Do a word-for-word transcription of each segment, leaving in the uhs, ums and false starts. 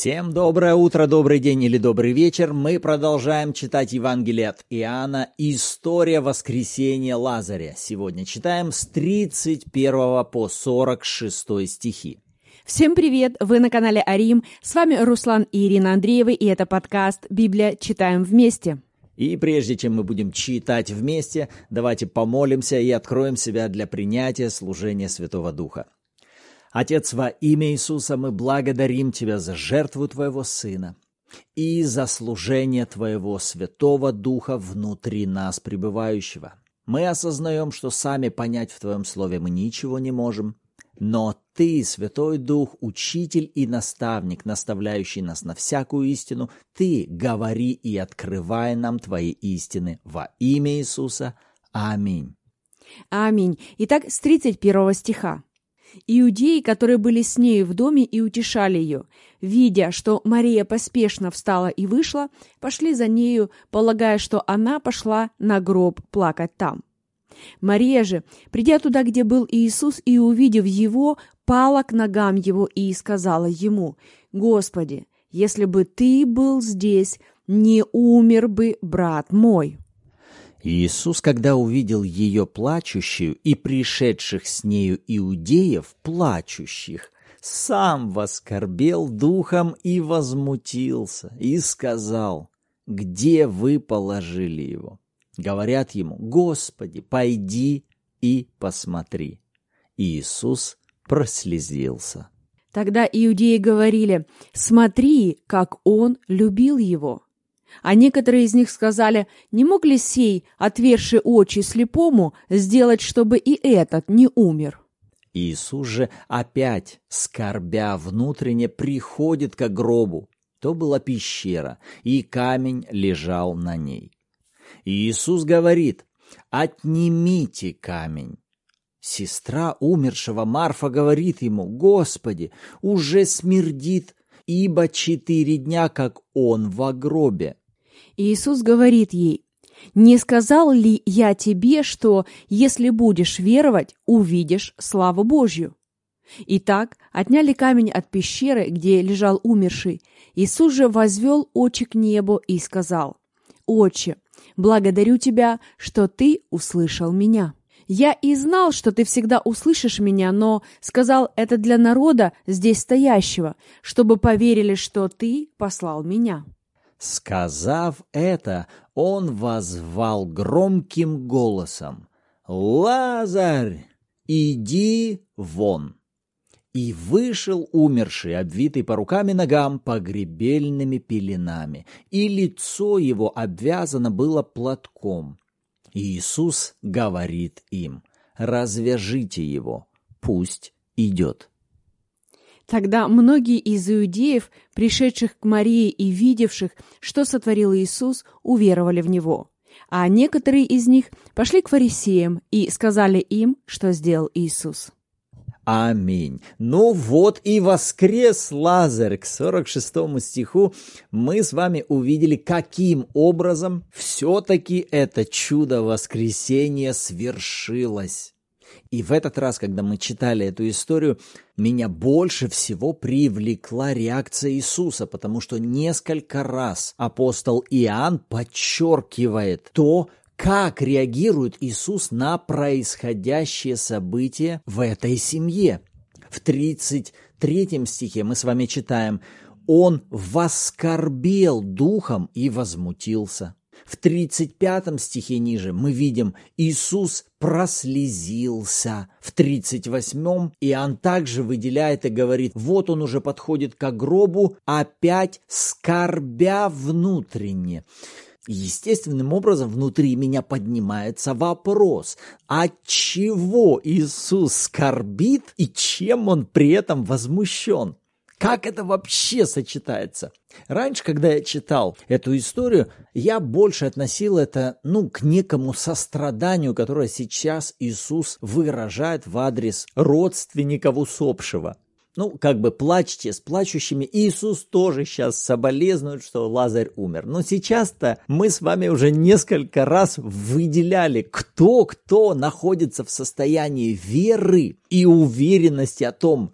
Всем доброе утро, добрый день или добрый вечер. Мы продолжаем читать Евангелие от Иоанна «История воскресения Лазаря». Сегодня читаем с тридцать первого по сорок шестой стихи. Всем привет! Вы на канале Арим. С вами Руслан и Ирина Андреевы, и это подкаст «Библия. Читаем вместе». И прежде чем мы будем читать вместе, давайте помолимся и откроем себя для принятия служения Святого Духа. Отец, во имя Иисуса мы благодарим Тебя за жертву Твоего Сына и за служение Твоего Святого Духа внутри нас пребывающего. Мы осознаем, что сами понять в Твоем Слове мы ничего не можем, но Ты, Святой Дух, Учитель и Наставник, наставляющий нас на всякую истину, Ты говори и открывай нам Твои истины во имя Иисуса. Аминь. Аминь. Итак, с тридцать первого стиха. Иудеи, которые были с нею в доме и утешали ее, видя, что Мария поспешно встала и вышла, пошли за нею, полагая, что она пошла на гроб плакать там. Мария же, придя туда, где был Иисус, и увидев его, пала к ногам его и сказала ему: «Господи, если бы ты был здесь, не умер бы брат мой». Иисус, когда увидел ее плачущую и пришедших с нею иудеев плачущих, сам воскорбел духом и возмутился, и сказал: «Где вы положили его?» Говорят ему: «Господи, пойди и посмотри». Иисус прослезился. Тогда иудеи говорили: «Смотри, как он любил его». А некоторые из них сказали: «Не мог ли сей, отверши очи слепому, сделать, чтобы и этот не умер?» Иисус же опять, скорбя внутренне, приходит к гробу. То была пещера, и камень лежал на ней. Иисус говорит: «Отнимите камень». Сестра умершего Марфа говорит ему: «Господи, уже смердит, ибо четыре дня, как он во гробе». Иисус говорит ей: «Не сказал ли я тебе, что, если будешь веровать, увидишь славу Божью?» Итак, отняли камень от пещеры, где лежал умерший. Иисус же возвел очи к небу и сказал: «Отче, благодарю Тебя, что Ты услышал меня. Я и знал, что Ты всегда услышишь меня, но сказал это для народа, здесь стоящего, чтобы поверили, что Ты послал меня». Сказав это, он воззвал громким голосом: «Лазарь, иди вон!» И вышел умерший, обвитый по рукам и ногам погребельными пеленами, и лицо его обвязано было платком. Иисус говорит им: «Развяжите его, пусть идет». Тогда многие из иудеев, пришедших к Марии и видевших, что сотворил Иисус, уверовали в Него. А некоторые из них пошли к фарисеям и сказали им, что сделал Иисус. Аминь. Ну вот и воскрес Лазарь. К сорок шестому стиху мы с вами увидели, каким образом все-таки это чудо воскресения свершилось. И в этот раз, когда мы читали эту историю, меня больше всего привлекла реакция Иисуса, потому что несколько раз апостол Иоанн подчеркивает то, как реагирует Иисус на происходящее событие в этой семье. В тридцать третьем стихе мы с вами читаем: «Он воскорбел духом и возмутился». В тридцать пятом стихе ниже мы видим: Иисус прослезился. В тридцать восьмом Иоанн также выделяет и говорит: вот он уже подходит к гробу, опять скорбя внутренне. Естественным образом внутри меня поднимается вопрос: от чего Иисус скорбит и чем он при этом возмущен? Как это вообще сочетается? Раньше, когда я читал эту историю, я больше относил это, ну, к некому состраданию, которое сейчас Иисус выражает в адрес родственников усопшего. Ну, как бы плачьте с плачущими. Иисус тоже сейчас соболезнует, что Лазарь умер. Но сейчас-то мы с вами уже несколько раз выделяли, кто-кто находится в состоянии веры и уверенности о том, что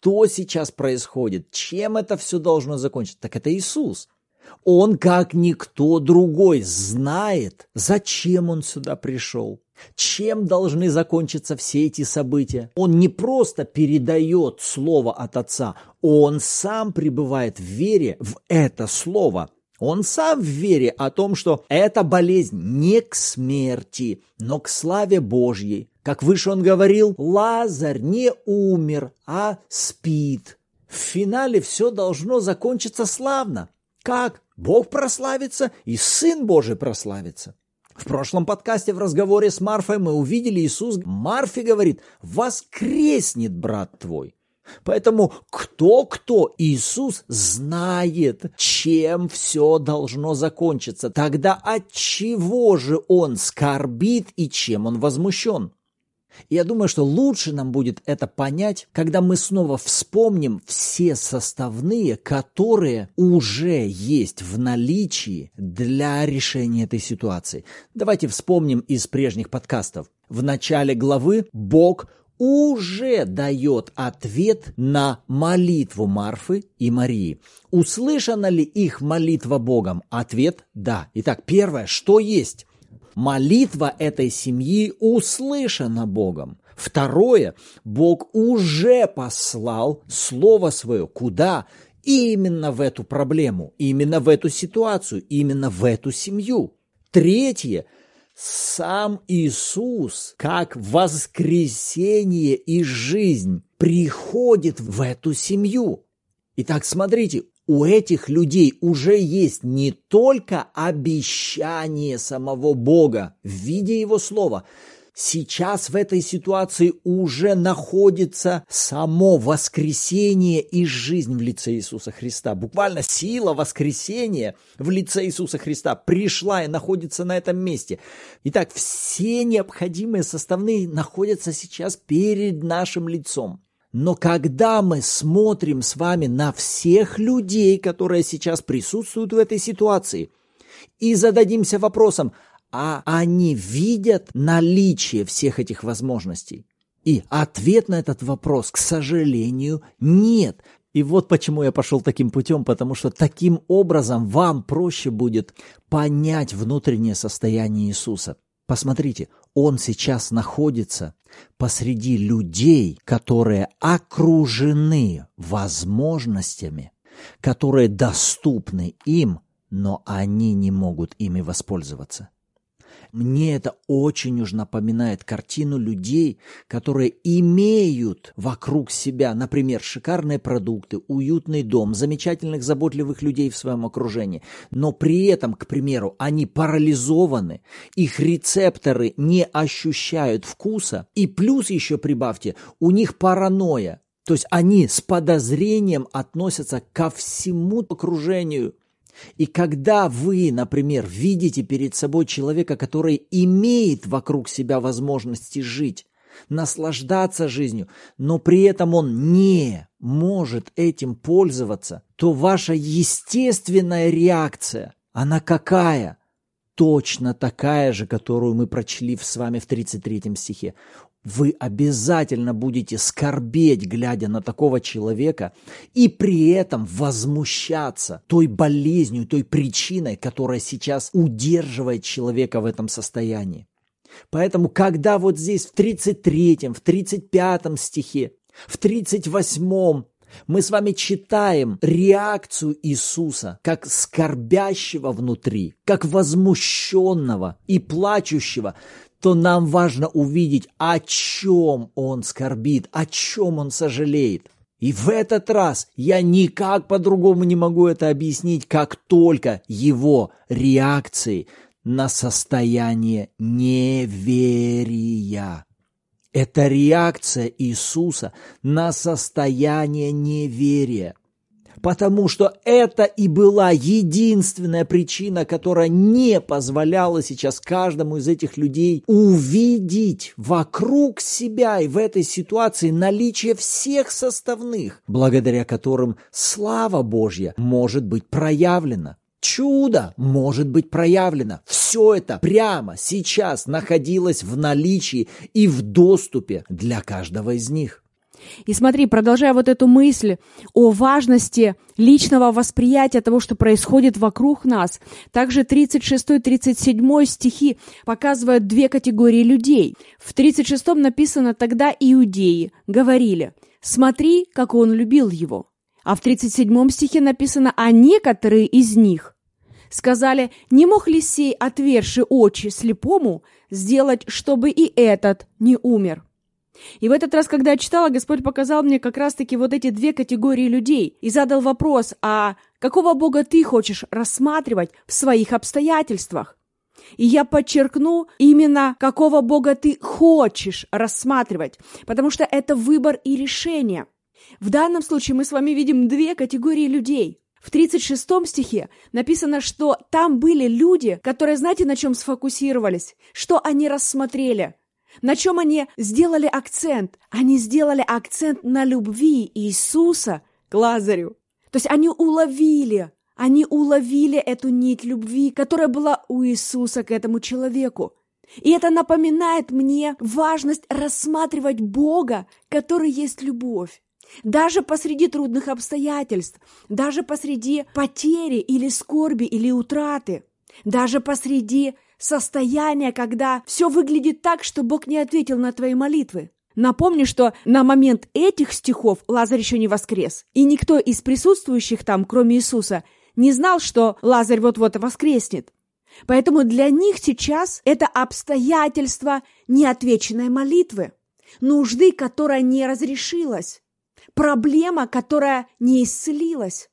что сейчас происходит, чем это все должно закончиться, так это Иисус. Он, как никто другой, знает, зачем Он сюда пришел, чем должны закончиться все эти события. Он не просто передает слово от Отца, Он сам пребывает в вере в это слово. Он сам в вере о том, что эта болезнь не к смерти, но к славе Божьей. Как выше он говорил, Лазарь не умер, а спит. В финале все должно закончиться славно. Как? Бог прославится и Сын Божий прославится. В прошлом подкасте в разговоре с Марфой мы увидели Иисус. Марфе говорит: «Воскреснет брат твой». Поэтому кто-кто, Иисус знает, чем все должно закончиться. Тогда от чего же Он скорбит и чем Он возмущен? Я думаю, что лучше нам будет это понять, когда мы снова вспомним все составные, которые уже есть в наличии для решения этой ситуации. Давайте вспомним из прежних подкастов. В начале главы Бог уже дает ответ на молитву Марфы и Марии. Услышана ли их молитва Богом? Ответ – да. Итак, первое, что есть? Молитва этой семьи услышана Богом. Второе, Бог уже послал Слово Свое. Куда? Именно в эту проблему, именно в эту ситуацию, именно в эту семью. Третье, сам Иисус, как воскресение и жизнь, приходит в эту семью. Итак, смотрите, у этих людей уже есть не только обещание самого Бога в виде Его Слова. Сейчас в этой ситуации уже находится само воскресение и жизнь в лице Иисуса Христа. Буквально сила воскресения в лице Иисуса Христа пришла и находится на этом месте. Итак, все необходимые составные находятся сейчас перед нашим лицом. Но когда мы смотрим с вами на всех людей, которые сейчас присутствуют в этой ситуации, и зададимся вопросом, а они видят наличие всех этих возможностей? И ответ на этот вопрос, к сожалению, нет. И вот почему я пошел таким путем, потому что таким образом вам проще будет понять внутреннее состояние Иисуса. Посмотрите, Он сейчас находится посреди людей, которые окружены возможностями, которые доступны им, но они не могут ими воспользоваться. Мне это очень уж напоминает картину людей, которые имеют вокруг себя, например, шикарные продукты, уютный дом, замечательных, заботливых людей в своем окружении, но при этом, к примеру, они парализованы, их рецепторы не ощущают вкуса, и плюс еще прибавьте, у них паранойя, то есть они с подозрением относятся ко всему окружению. И когда вы, например, видите перед собой человека, который имеет вокруг себя возможности жить, наслаждаться жизнью, но при этом он не может этим пользоваться, то ваша естественная реакция, она какая? Точно такая же, которую мы прочли с вами в тридцать третьем стихе. Вы обязательно будете скорбеть, глядя на такого человека, и при этом возмущаться той болезнью, той причиной, которая сейчас удерживает человека в этом состоянии. Поэтому, когда вот здесь в тридцать третьем, в тридцать пятом стихе, в тридцать восьмом мы с вами читаем реакцию Иисуса как скорбящего внутри, как возмущенного и плачущего, то нам важно увидеть, о чем Он скорбит, о чем Он сожалеет. И в этот раз я никак по-другому не могу это объяснить, как только Его реакции на состояние неверия. Это реакция Иисуса на состояние неверия. Потому что это и была единственная причина, которая не позволяла сейчас каждому из этих людей увидеть вокруг себя и в этой ситуации наличие всех составных, благодаря которым слава Божья может быть проявлена. Чудо может быть проявлено. Все это прямо сейчас находилось в наличии и в доступе для каждого из них. И смотри, продолжая вот эту мысль о важности личного восприятия того, что происходит вокруг нас, также тридцать шестой тридцать седьмой стихи показывают две категории людей. В тридцать шестом написано: «Тогда иудеи говорили: смотри, как он любил его». А в тридцать седьмом стихе написано: «А некоторые из них сказали: не мог ли сей, отверши очи слепому, сделать, чтобы и этот не умер?» И в этот раз, когда я читала, Господь показал мне как раз-таки вот эти две категории людей и задал вопрос: а какого Бога ты хочешь рассматривать в своих обстоятельствах? И я подчеркну именно, какого Бога ты хочешь рассматривать, потому что это выбор и решение. В данном случае мы с вами видим две категории людей. В тридцать шестом стихе написано, что там были люди, которые, знаете, на чем сфокусировались, что они рассмотрели, на чем они сделали акцент? Они сделали акцент на любви Иисуса к Лазарю. То есть они уловили, они уловили эту нить любви, которая была у Иисуса к этому человеку. И это напоминает мне важность рассматривать Бога, который есть любовь. Даже посреди трудных обстоятельств, даже посреди потери или скорби или утраты, даже посреди состояние, когда все выглядит так, что Бог не ответил на твои молитвы. Напомню, что на момент этих стихов Лазарь еще не воскрес, и никто из присутствующих там, кроме Иисуса, не знал, что Лазарь вот-вот воскреснет. Поэтому для них сейчас это обстоятельство неотвеченной молитвы, нужды, которая не разрешилась, проблема, которая не исцелилась.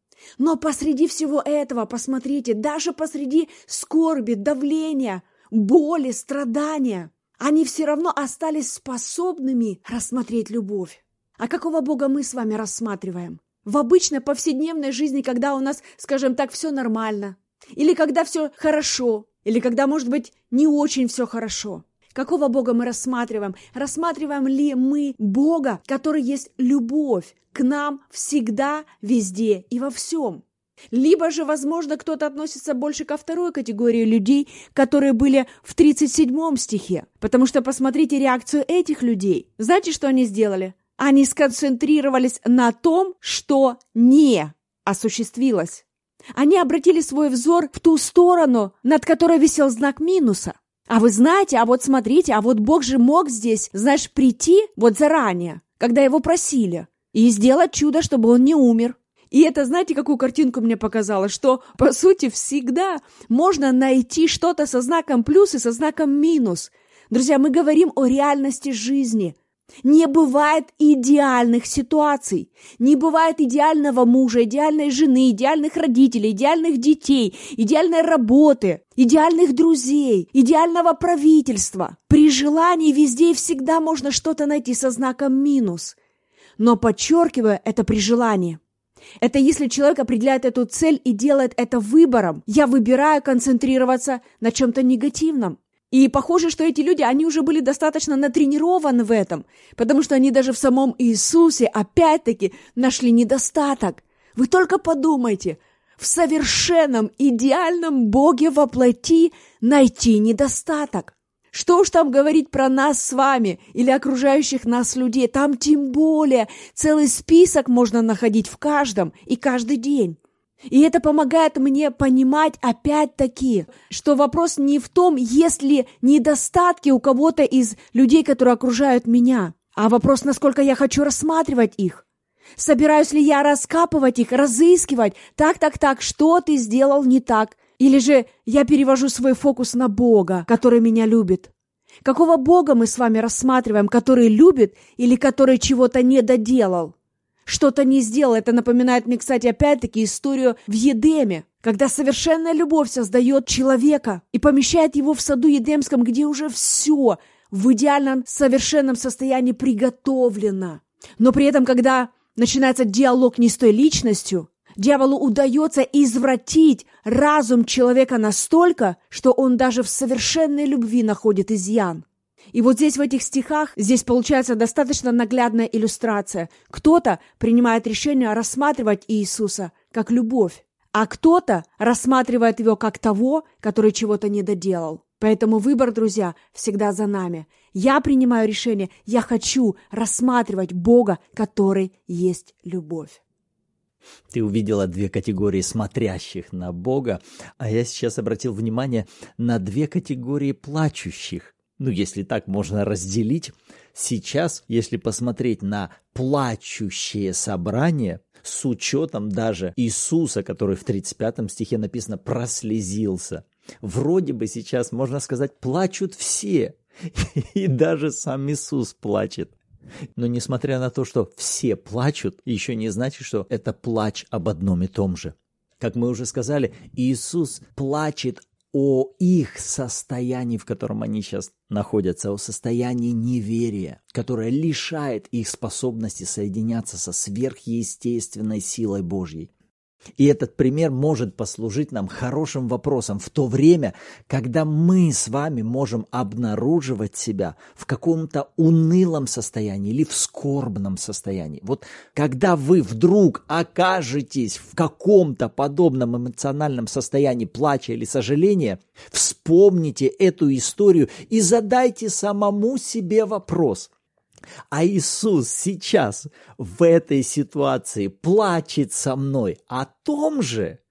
Но посреди всего этого, посмотрите, даже посреди скорби, давления, боли, страдания, они все равно остались способными рассмотреть любовь. А какого Бога мы с вами рассматриваем? В обычной повседневной жизни, когда у нас, скажем так, все нормально, или когда все хорошо, или когда, может быть, не очень все хорошо. Какого Бога мы рассматриваем? Рассматриваем ли мы Бога, который есть любовь к нам всегда, везде и во всем? Либо же, возможно, кто-то относится больше ко второй категории людей, которые были в тридцать седьмом стихе. Потому что посмотрите реакцию этих людей. Знаете, что они сделали? Они сконцентрировались на том, что не осуществилось. Они обратили свой взор в ту сторону, над которой висел знак минуса. А вы знаете, а вот смотрите, а вот Бог же мог здесь, знаешь, прийти вот заранее, когда его просили, и сделать чудо, чтобы он не умер. И это, знаете, какую картинку мне показало, что, по сути, всегда можно найти что-то со знаком плюс и со знаком минус. Друзья, мы говорим о реальности жизни. Не бывает идеальных ситуаций, не бывает идеального мужа, идеальной жены, идеальных родителей, идеальных детей, идеальной работы, идеальных друзей, идеального правительства. При желании везде и всегда можно что-то найти со знаком минус. Но подчеркиваю, это при желании. Это если человек определяет эту цель и делает это выбором. Я выбираю концентрироваться на чем-то негативном. И похоже, что эти люди, они уже были достаточно натренированы в этом, потому что они даже в самом Иисусе опять-таки нашли недостаток. Вы только подумайте, в совершенном, идеальном Боге во плоти найти недостаток. Что уж там говорить про нас с вами или окружающих нас людей, там тем более целый список можно находить в каждом и каждый день. И это помогает мне понимать опять-таки, что вопрос не в том, есть ли недостатки у кого-то из людей, которые окружают меня, а вопрос, насколько я хочу рассматривать их. Собираюсь ли я раскапывать их, разыскивать, так-так-так, что ты сделал не так? Или же я перевожу свой фокус на Бога, который меня любит? Какого Бога мы с вами рассматриваем, который любит или который чего-то не доделал? Что-то не сделал. Это напоминает мне, кстати, опять-таки историю в Едеме, когда совершенная любовь создает человека и помещает его в саду Едемском, где уже все в идеальном, совершенном состоянии приготовлено. Но при этом, когда начинается диалог не с той личностью, дьяволу удается извратить разум человека настолько, что он даже в совершенной любви находит изъян. И вот здесь, в этих стихах, здесь получается достаточно наглядная иллюстрация. Кто-то принимает решение рассматривать Иисуса как любовь, а кто-то рассматривает его как того, который чего-то не доделал. Поэтому выбор, друзья, всегда за нами. Я принимаю решение, я хочу рассматривать Бога, который есть любовь. Ты увидела две категории смотрящих на Бога, а я сейчас обратил внимание на две категории плачущих. Ну, если так можно разделить. Сейчас, если посмотреть на плачущее собрание, с учетом даже Иисуса, который в тридцать пятом стихе написано «прослезился», вроде бы сейчас, можно сказать, плачут все, и даже сам Иисус плачет. Но несмотря на то, что все плачут, еще не значит, что это плач об одном и том же. Как мы уже сказали, Иисус плачет о их состоянии, в котором они сейчас находятся, о состоянии неверия, которое лишает их способности соединяться со сверхъестественной силой Божьей. И этот пример может послужить нам хорошим вопросом в то время, когда мы с вами можем обнаруживать себя в каком-то унылом состоянии или в скорбном состоянии. Вот когда вы вдруг окажетесь в каком-то подобном эмоциональном состоянии плача или сожаления, вспомните эту историю и задайте самому себе вопрос: а Иисус сейчас в этой ситуации плачет со мной о том же,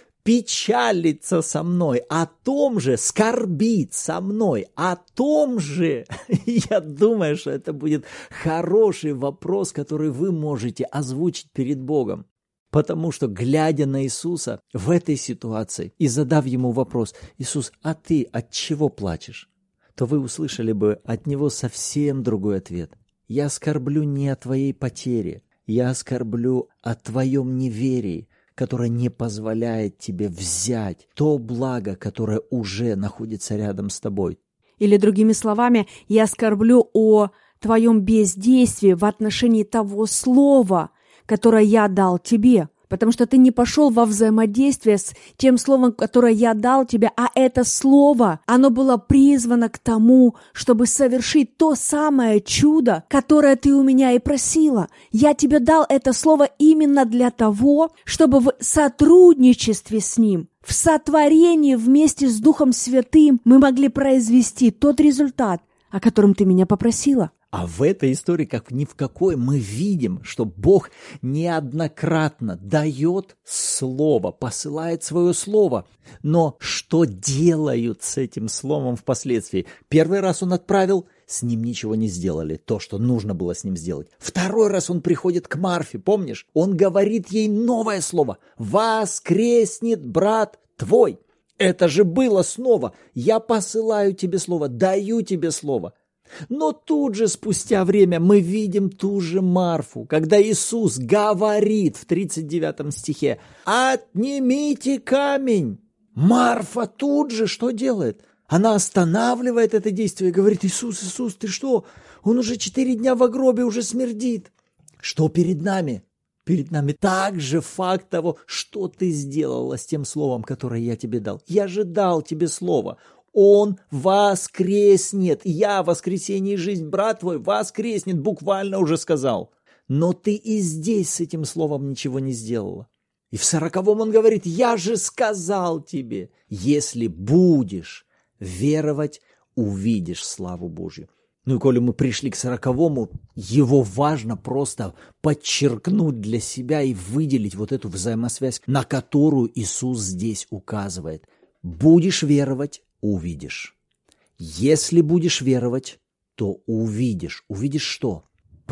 печалится со мной о том же, скорбит со мной о том же? Я думаю, что это будет хороший вопрос, который вы можете озвучить перед Богом. Потому что, глядя на Иисуса в этой ситуации и задав Ему вопрос: «Иисус, а ты от чего плачешь?», то вы услышали бы от Него совсем другой ответ. Я скорблю не о твоей потере, я скорблю о твоем неверии, которое не позволяет тебе взять то благо, которое уже находится рядом с тобой. Или другими словами, я скорблю о твоем бездействии в отношении того слова, которое я дал тебе. Потому что ты не пошел во взаимодействие с тем словом, которое я дал тебе, а это слово, оно было призвано к тому, чтобы совершить то самое чудо, которое ты у меня и просила. Я тебе дал это слово именно для того, чтобы в сотрудничестве с ним, в сотворении вместе с Духом Святым мы могли произвести тот результат, о котором ты меня попросила. А в этой истории, как ни в какой, мы видим, что Бог неоднократно дает слово, посылает свое слово. Но что делают с этим словом впоследствии? Первый раз Он отправил, с ним ничего не сделали, то, что нужно было с ним сделать. Второй раз Он приходит к Марфе, помнишь? Он говорит ей новое слово: «Воскреснет брат твой». Это же было снова: «Я посылаю тебе слово, даю тебе слово». Но тут же, спустя время, мы видим ту же Марфу, когда Иисус говорит в тридцать девятом стихе: «Отнимите камень». Марфа тут же что делает? Она останавливает это действие и говорит: «Иисус, Иисус, ты что? Он уже четыре дня в гробе, уже смердит». Что перед нами? Перед нами также факт того, что ты сделала с тем словом, которое я тебе дал. Я же дал тебе слово. Он воскреснет. Я воскресение и жизнь, брат твой воскреснет, буквально уже сказал. Но ты и здесь с этим словом ничего не сделала. И в сороковом он говорит: я же сказал тебе, если будешь веровать, увидишь славу Божью. Ну и коли мы пришли к сороковому, его важно просто подчеркнуть для себя и выделить вот эту взаимосвязь, на которую Иисус здесь указывает. Будешь веровать, увидишь. Если будешь веровать, то увидишь. Увидишь что?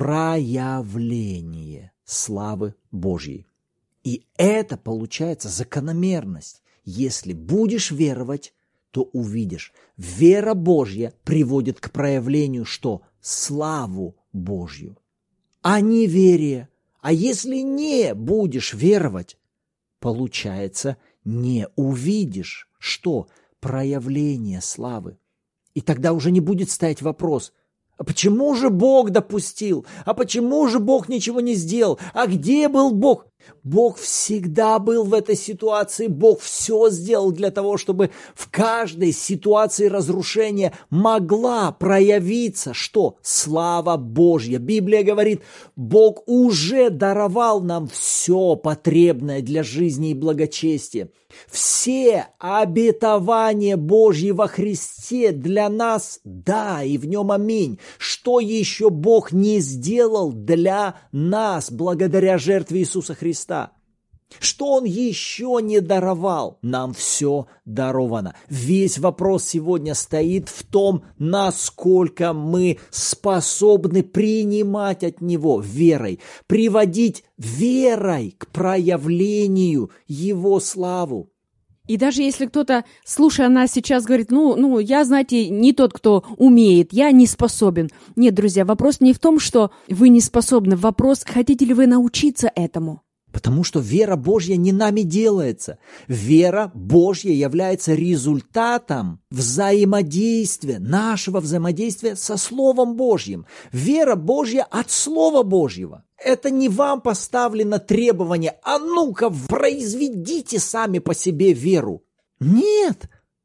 Проявление славы Божьей. И это получается закономерность. Если будешь веровать, то увидишь. Вера Божья приводит к проявлению что? Славу Божью. А неверие. А если не будешь веровать, получается, не увидишь что? Проявление славы. И тогда уже не будет стоять вопрос: а почему же Бог допустил? А почему же Бог ничего не сделал? А где был Бог? Бог всегда был в этой ситуации, Бог все сделал для того, чтобы в каждой ситуации разрушения могла проявиться, что? Слава Божья. Библия говорит, Бог уже даровал нам все потребное для жизни и благочестия. Все обетования Божьи во Христе для нас, да, и в нем аминь. Что еще Бог не сделал для нас благодаря жертве Иисуса Христа? Что Он еще не даровал? Нам все даровано. Весь вопрос сегодня стоит в том, насколько мы способны принимать от Него верой, приводить верой к проявлению Его славу. И даже если кто-то, слушая нас сейчас, говорит, ну, ну, я, знаете, не тот, кто умеет, я не способен. Нет, друзья, вопрос не в том, что вы не способны, вопрос, хотите ли вы научиться этому. Потому что вера Божья не нами делается. Вера Божья является результатом взаимодействия, нашего взаимодействия со Словом Божьим. Вера Божья от Слова Божьего. Это не вам поставлено требование, а ну-ка произведите сами по себе веру. Нет.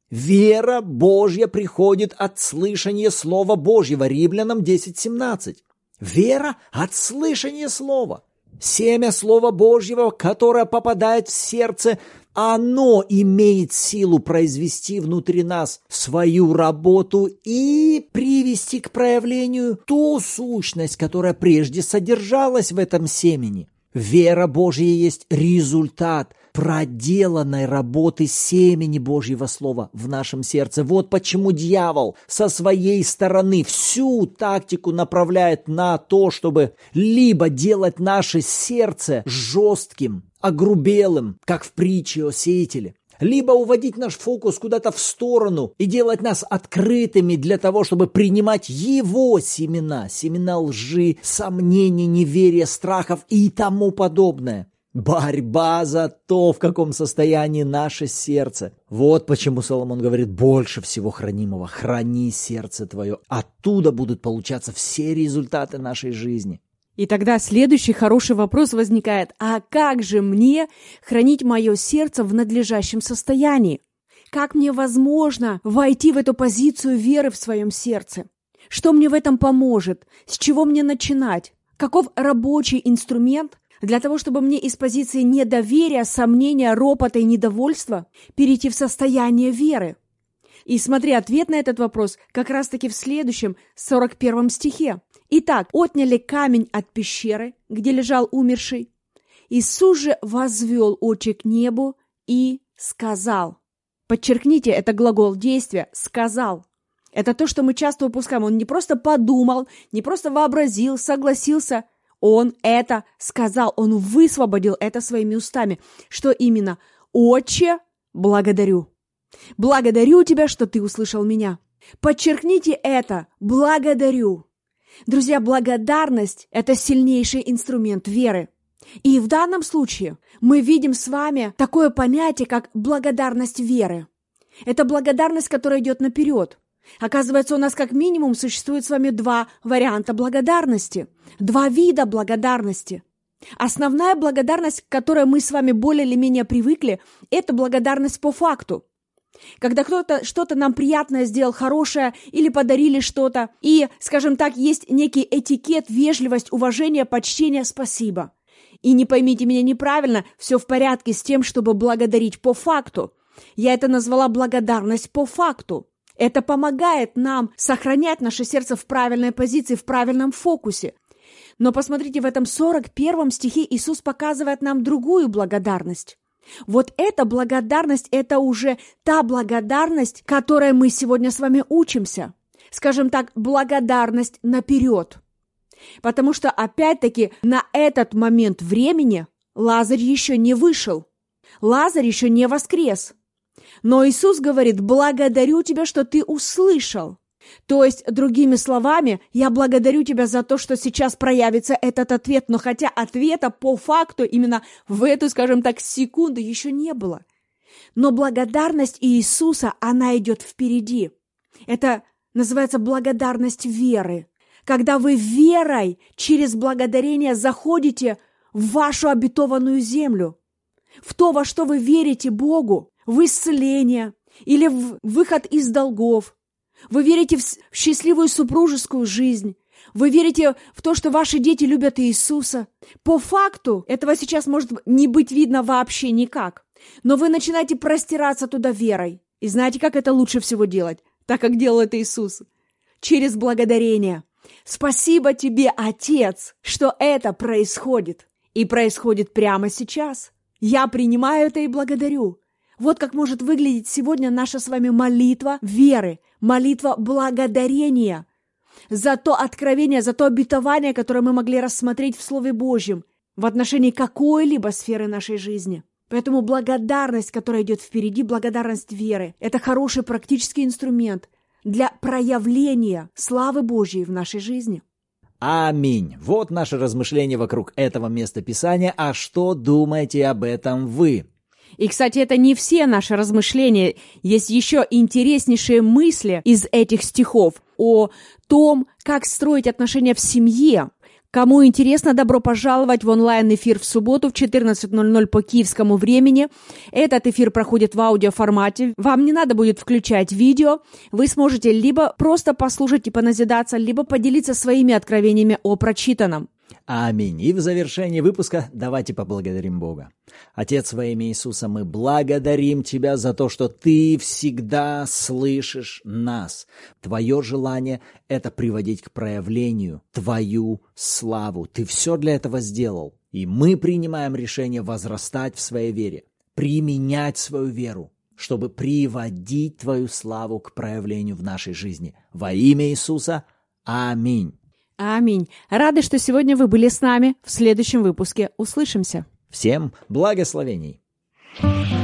Вера Божья приходит от слышания Слова Божьего. Римлянам десять семнадцать. Вера от слышания Слова. Семя Слова Божьего, которое попадает в сердце, оно имеет силу произвести внутри нас свою работу и привести к проявлению ту сущность, которая прежде содержалась в этом семени. Вера Божья есть результат проделанной работы семени Божьего Слова в нашем сердце. Вот почему дьявол со своей стороны всю тактику направляет на то, чтобы либо делать наше сердце жестким, огрубелым, как в притче о сеятеле, либо уводить наш фокус куда-то в сторону и делать нас открытыми для того, чтобы принимать его семена, семена лжи, сомнений, неверия, страхов и тому подобное. Борьба за то, в каком состоянии наше сердце. Вот почему Соломон говорит, больше всего хранимого храни сердце твое. Оттуда будут получаться все результаты нашей жизни. И тогда следующий хороший вопрос возникает, а как же мне хранить мое сердце в надлежащем состоянии? Как мне возможно войти в эту позицию веры в своем сердце? Что мне в этом поможет? С чего мне начинать? Каков рабочий инструмент для того, чтобы мне из позиции недоверия, сомнения, ропота и недовольства перейти в состояние веры? И смотри, ответ на этот вопрос как раз-таки в следующем, сорок первом стихе. Итак, отняли камень от пещеры, где лежал умерший. Иисус же возвел очи к небу и сказал. Подчеркните, это глагол действия «сказал». Это то, что мы часто упускаем. Он не просто подумал, не просто вообразил, согласился. Он это сказал, он высвободил это своими устами. Что именно? «Отче, благодарю». Благодарю тебя, что ты услышал меня. Подчеркните это. Благодарю. Друзья, благодарность – это сильнейший инструмент веры. И в данном случае мы видим с вами такое понятие, как благодарность веры. Это благодарность, которая идет наперед. Оказывается, у нас как минимум существует с вами два варианта благодарности, два вида благодарности. Основная благодарность, к которой мы с вами более или менее привыкли, это благодарность по факту. Когда кто-то что-то нам приятное сделал, хорошее, или подарили что-то, и, скажем так, есть некий этикет, вежливость, уважение, почтение, спасибо. И не поймите меня неправильно, все в порядке с тем, чтобы благодарить по факту. Я это назвала благодарность по факту. Это помогает нам сохранять наше сердце в правильной позиции, в правильном фокусе. Но посмотрите, в этом сорок первом стихе Иисус показывает нам другую благодарность. Вот эта благодарность – это уже та благодарность, которой мы сегодня с вами учимся. Скажем так, благодарность наперед. Потому что, опять-таки, на этот момент времени Лазарь еще не вышел. Лазарь еще не воскрес. Но Иисус говорит, благодарю тебя, что ты услышал. То есть, другими словами, я благодарю тебя за то, что сейчас проявится этот ответ, но хотя ответа по факту именно в эту, скажем так, секунду еще не было. Но благодарность Иисуса, она идет впереди. Это называется благодарность веры. Когда вы верой через благодарение заходите в вашу обетованную землю, в то, во что вы верите Богу, в исцеление или в выход из долгов. Вы верите в счастливую супружескую жизнь. Вы верите в то, что ваши дети любят Иисуса. По факту этого сейчас может не быть видно вообще никак. Но вы начинаете простираться туда верой. И знаете, как это лучше всего делать? Так, как делал это Иисус. Через благодарение. Спасибо тебе, Отец, что это происходит. И происходит прямо сейчас. Я принимаю это и благодарю. Вот как может выглядеть сегодня наша с вами молитва веры, молитва благодарения за то откровение, за то обетование, которое мы могли рассмотреть в Слове Божьем в отношении какой-либо сферы нашей жизни. Поэтому благодарность, которая идет впереди, благодарность веры, это хороший практический инструмент для проявления славы Божьей в нашей жизни. Аминь. Вот наше размышление вокруг этого места Писания. А что думаете об этом вы? И, кстати, это не все наши размышления. Есть еще интереснейшие мысли из этих стихов о том, как строить отношения в семье. Кому интересно, добро пожаловать в онлайн-эфир в субботу в четырнадцать ноль ноль по киевскому времени. Этот эфир проходит в аудиоформате. Вам не надо будет включать видео. Вы сможете либо просто послушать и поназидаться, либо поделиться своими откровениями о прочитанном. Аминь. И в завершении выпуска давайте поблагодарим Бога. Отец, во имя Иисуса, мы благодарим Тебя за то, что Ты всегда слышишь нас. Твое желание – это приводить к проявлению Твою славу. Ты все для этого сделал. И мы принимаем решение возрастать в своей вере, применять свою веру, чтобы приводить Твою славу к проявлению в нашей жизни. Во имя Иисуса. Аминь. Аминь. Рады, что сегодня вы были с нами. В следующем выпуске услышимся. Всем благословений.